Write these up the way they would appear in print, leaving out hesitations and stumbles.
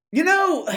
You know,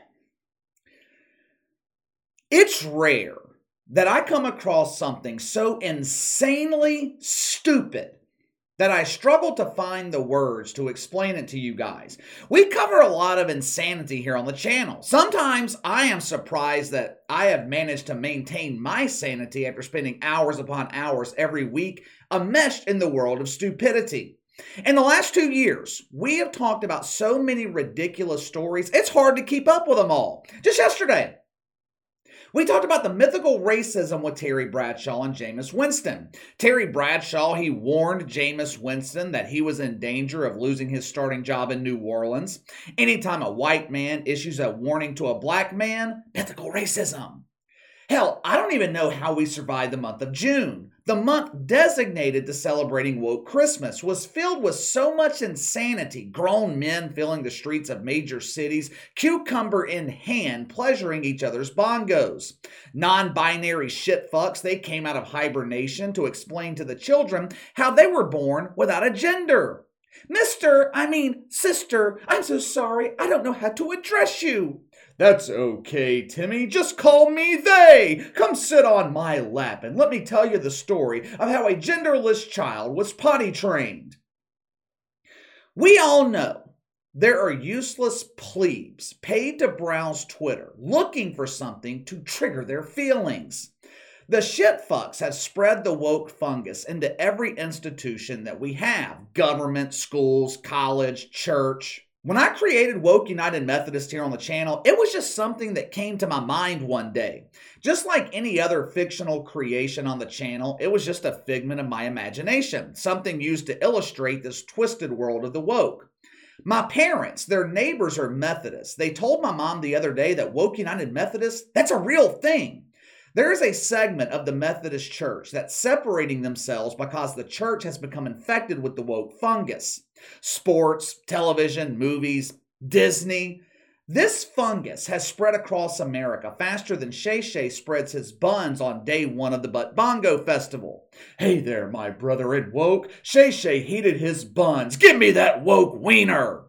it's rare that I come across something so insanely stupid that I struggle to find the words to explain it to you guys. We cover a lot of insanity here on the channel. Sometimes I am surprised that I have managed to maintain my sanity after spending hours upon hours every week enmeshed in the world of stupidity. In the last 2 years, we have talked about so many ridiculous stories, it's hard to keep up with them all. Just yesterday, we talked about the mythical racism with Terry Bradshaw and Jameis Winston. Terry Bradshaw, he warned Jameis Winston that he was in danger of losing his starting job in New Orleans. Anytime a white man issues a warning to a black man, mythical racism. Hell, I don't even know how we survived the month of June. The month designated to celebrating woke Christmas was filled with so much insanity. Grown men filling the streets of major cities, cucumber in hand, pleasuring each other's bongos. Non-binary shitfucks, they came out of hibernation to explain to the children how they were born without a gender. Sister, I'm so sorry, I don't know how to address you. That's okay, Timmy. Just call me they. Come sit on my lap and let me tell you the story of how a genderless child was potty trained. We all know there are useless plebes paid to browse Twitter looking for something to trigger their feelings. The shitfucks have spread the woke fungus into every institution that we have: government, schools, college, church. When I created Woke United Methodist here on the channel, it was just something that came to my mind one day. Just like any other fictional creation on the channel, it was just a figment of my imagination, something used to illustrate this twisted world of the woke. My parents, their neighbors are Methodists. They told my mom the other day that Woke United Methodist, that's a real thing. There is a segment of the Methodist Church that's separating themselves because the church has become infected with the woke fungus. Sports, television, movies, Disney. This fungus has spread across America faster than Shay Shay spreads his buns on day one of the Butt Bongo Festival. Hey there, my brother in woke. Shay Shay heated his buns. Give me that woke wiener.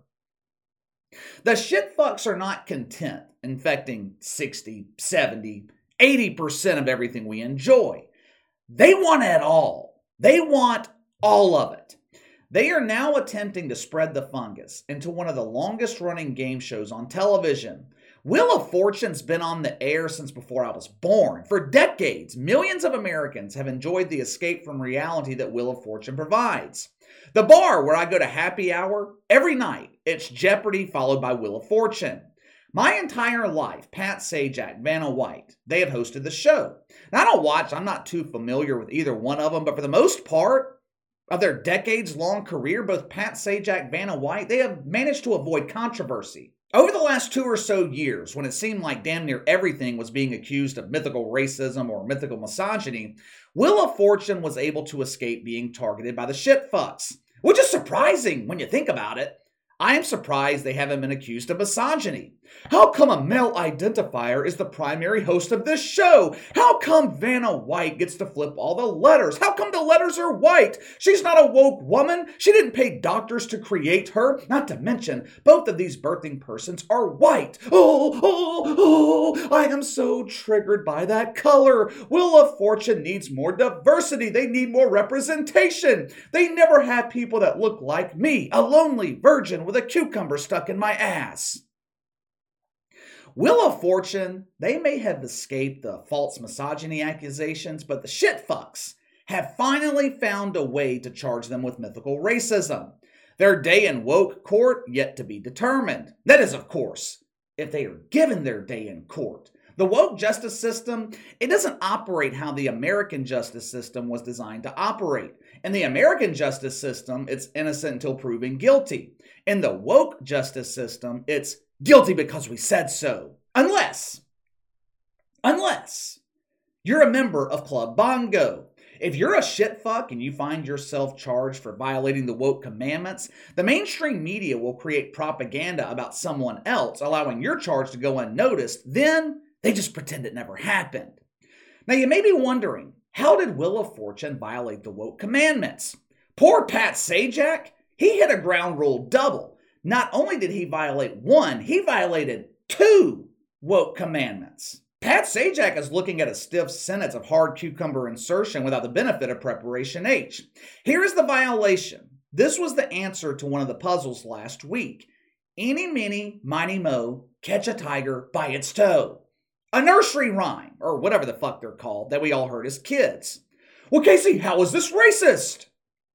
The shitfucks are not content infecting 60, 70, 80% of everything we enjoy. They want it all. They want all of it. They are now attempting to spread the fungus into one of the longest running game shows on television. Wheel of Fortune's been on the air since before I was born. For decades, millions of Americans have enjoyed the escape from reality that Wheel of Fortune provides. The bar where I go to happy hour, every night, it's Jeopardy followed by Wheel of Fortune. My entire life, Pat Sajak, Vanna White, they have hosted the show. Now, I don't watch, I'm not too familiar with either one of them, but for the most part of their decades-long career, both Pat Sajak, Vanna White, they have managed to avoid controversy. Over the last 2 or so years, when it seemed like damn near everything was being accused of mythical racism or mythical misogyny, Wheel of Fortune was able to escape being targeted by the shitfucks, which is surprising when you think about it. I am surprised they haven't been accused of misogyny. How come a male identifier is the primary host of this show? How come Vanna White gets to flip all the letters? How come the letters are white? She's not a woke woman. She didn't pay doctors to create her. Not to mention, both of these birthing persons are white. I am so triggered by that color. Wheel of Fortune needs more diversity. They need more representation. They never have people that look like me, a lonely virgin with a cucumber stuck in my ass. Wheel of Fortune, they may have escaped the false misogyny accusations, but the shitfucks have finally found a way to charge them with mythical racism. Their day in woke court yet to be determined. That is, of course, if they are given their day in court. The woke justice system, it doesn't operate how the American justice system was designed to operate. In the American justice system, it's innocent until proven guilty. In the woke justice system, it's guilty because we said so. Unless you're a member of Club Bongo. If you're a shitfuck and you find yourself charged for violating the woke commandments, the mainstream media will create propaganda about someone else, allowing your charge to go unnoticed. Then they just pretend it never happened. Now you may be wondering, how did Wheel of Fortune violate the woke commandments? Poor Pat Sajak, he hit a ground rule double. Not only did he violate one, he violated two woke commandments. Pat Sajak is looking at a stiff sentence of hard cucumber insertion without the benefit of preparation H. Here is the violation. This was the answer to one of the puzzles last week. Eeny, meeny, miny, mo, catch a tiger by its toe. A nursery rhyme, or whatever the fuck they're called, that we all heard as kids. Well, Casey, how is this racist?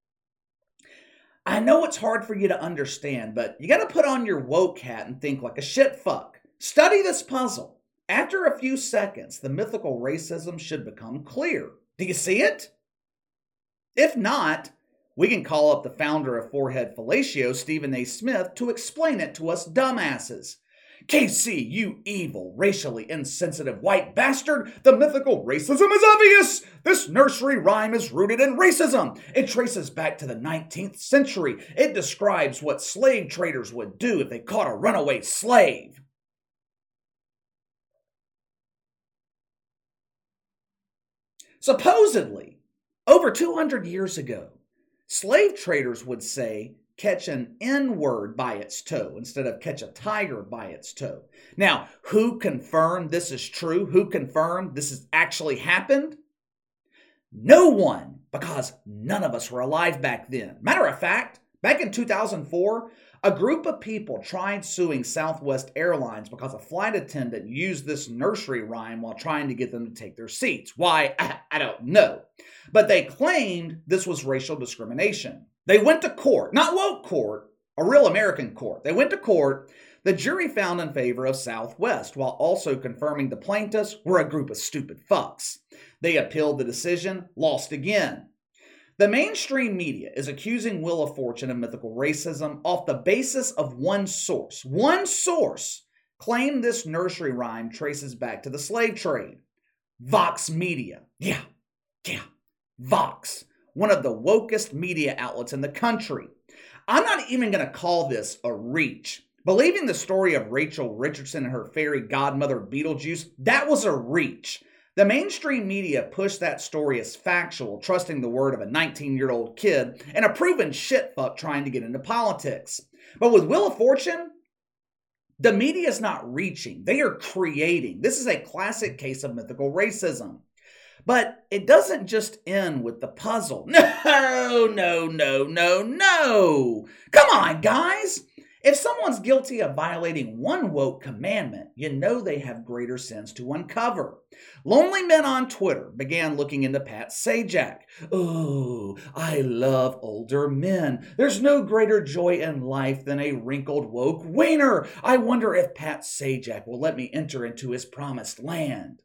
I know it's hard for you to understand, but you gotta put on your woke hat and think like a shit fuck. Study this puzzle. After a few seconds, the mythical racism should become clear. Do you see it? If not, we can call up the founder of Forehead Fellatio, Stephen A. Smith, to explain it to us dumbasses. KC, you evil, racially insensitive white bastard, the mythical racism is obvious! This nursery rhyme is rooted in racism. It traces back to the 19th century. It describes what slave traders would do if they caught a runaway slave. Supposedly, over 200 years ago, slave traders would say, catch an N-word by its toe instead of catch a tiger by its toe. Now, who confirmed this is true? Who confirmed this has actually happened? No one, because none of us were alive back then. Matter of fact, back in 2004, a group of people tried suing Southwest Airlines because a flight attendant used this nursery rhyme while trying to get them to take their seats. Why? I don't know. But they claimed this was racial discrimination. They went to court, not woke court, a real American court. They went to court. The jury found in favor of Southwest while also confirming the plaintiffs were a group of stupid fucks. They appealed the decision, lost again. The mainstream media is accusing Wheel of Fortune of mythical racism off the basis of one source. One source claimed this nursery rhyme traces back to the slave trade. Vox Media. Yeah, Vox. One of the wokest media outlets in the country. I'm not even going to call this a reach. Believing the story of Rachel Richardson and her fairy godmother Beetlejuice, that was a reach. The mainstream media pushed that story as factual, trusting the word of a 19-year-old kid and a proven shitfuck trying to get into politics. But with Wheel of Fortune, the media is not reaching. They are creating. This is a classic case of mythical racism. But it doesn't just end with the puzzle. No. Come on, guys. If someone's guilty of violating one woke commandment, you know they have greater sins to uncover. Lonely men on Twitter began looking into Pat Sajak. Oh, I love older men. There's no greater joy in life than a wrinkled woke wiener. I wonder if Pat Sajak will let me enter into his promised land.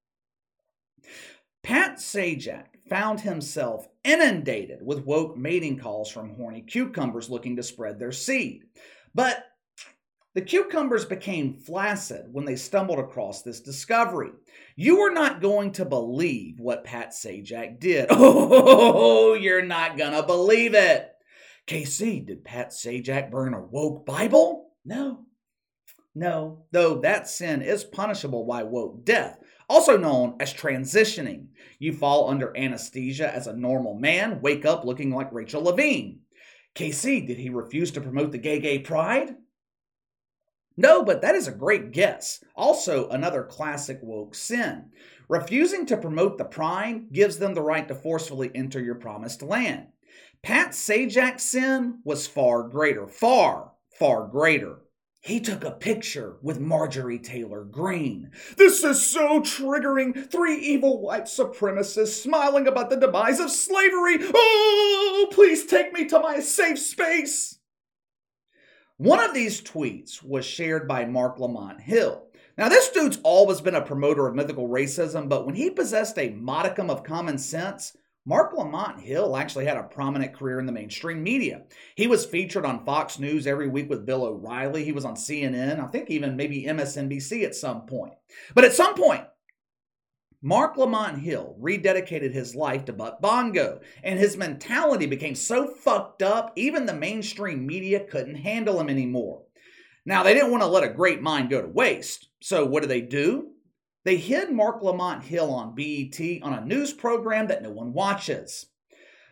Pat Sajak found himself inundated with woke mating calls from horny cucumbers looking to spread their seed. But the cucumbers became flaccid when they stumbled across this discovery. You are not going to believe what Pat Sajak did. Oh, you're not gonna believe it. KC, did Pat Sajak burn a woke Bible? No, though that sin is punishable by woke death, also known as transitioning. You fall under anesthesia as a normal man, wake up looking like Rachel Levine. KC, did he refuse to promote the gay pride? No, but that is a great guess. Also, another classic woke sin. Refusing to promote the pride gives them the right to forcefully enter your promised land. Pat Sajak's sin was far greater. Far greater. He took a picture with Marjorie Taylor Greene. This is so triggering. 3 evil white supremacists smiling about the demise of slavery. Oh, please take me to my safe space. One of these tweets was shared by Mark Lamont Hill. Now, this dude's always been a promoter of mythical racism, but when he possessed a modicum of common sense, Mark Lamont Hill actually had a prominent career in the mainstream media. He was featured on Fox News every week with Bill O'Reilly. He was on CNN, I think even maybe MSNBC at some point. But at some point, Mark Lamont Hill rededicated his life to Buck Bongo, and his mentality became so fucked up, even the mainstream media couldn't handle him anymore. Now, they didn't want to let a great mind go to waste, so what do? They hid Mark Lamont Hill on BET on a news program that no one watches.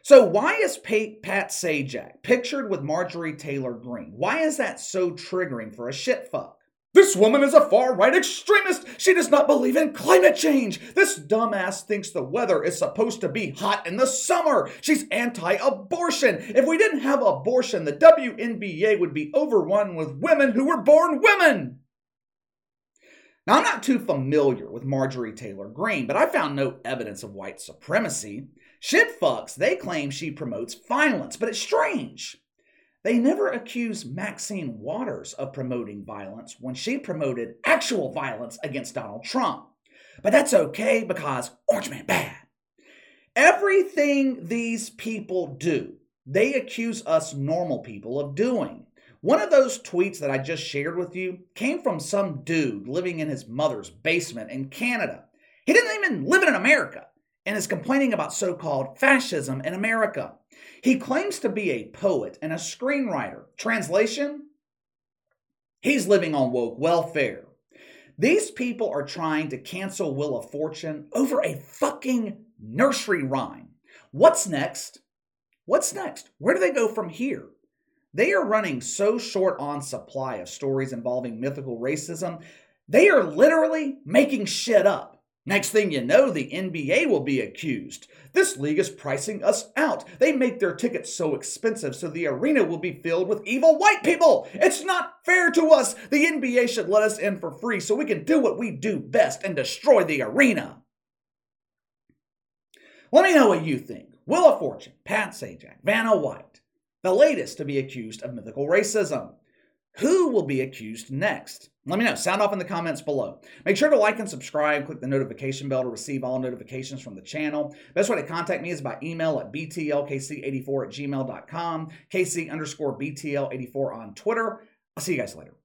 So why is Pat Sajak pictured with Marjorie Taylor Greene? Why is that so triggering for a shitfuck? This woman is a far-right extremist. She does not believe in climate change. This dumbass thinks the weather is supposed to be hot in the summer. She's anti-abortion. If we didn't have abortion, the WNBA would be overrun with women who were born women. Now, I'm not too familiar with Marjorie Taylor Greene, but I found no evidence of white supremacy. Shitfucks, they claim she promotes violence, but it's strange. They never accuse Maxine Waters of promoting violence when she promoted actual violence against Donald Trump. But that's okay because Orange Man bad. Everything these people do, they accuse us normal people of doing. One of those tweets that I just shared with you came from some dude living in his mother's basement in Canada. He didn't even live in America and is complaining about so-called fascism in America. He claims to be a poet and a screenwriter. Translation? He's living on woke welfare. These people are trying to cancel Wheel of Fortune over a fucking nursery rhyme. What's next? What's next? Where do they go from here? They are running so short on supply of stories involving mythical racism, they are literally making shit up. Next thing you know, the NBA will be accused. This league is pricing us out. They make their tickets so expensive so the arena will be filled with evil white people. It's not fair to us. The NBA should let us in for free so we can do what we do best and destroy the arena. Let me know what you think. Wheel of Fortune, Pat Sajak, Vanna White, the latest to be accused of mythical racism. Who will be accused next? Let me know. Sound off in the comments below. Make sure to like and subscribe. Click the notification bell to receive all notifications from the channel. Best way to contact me is by email at btlkc84@gmail.com, KC_BTL84 on Twitter. I'll see you guys later.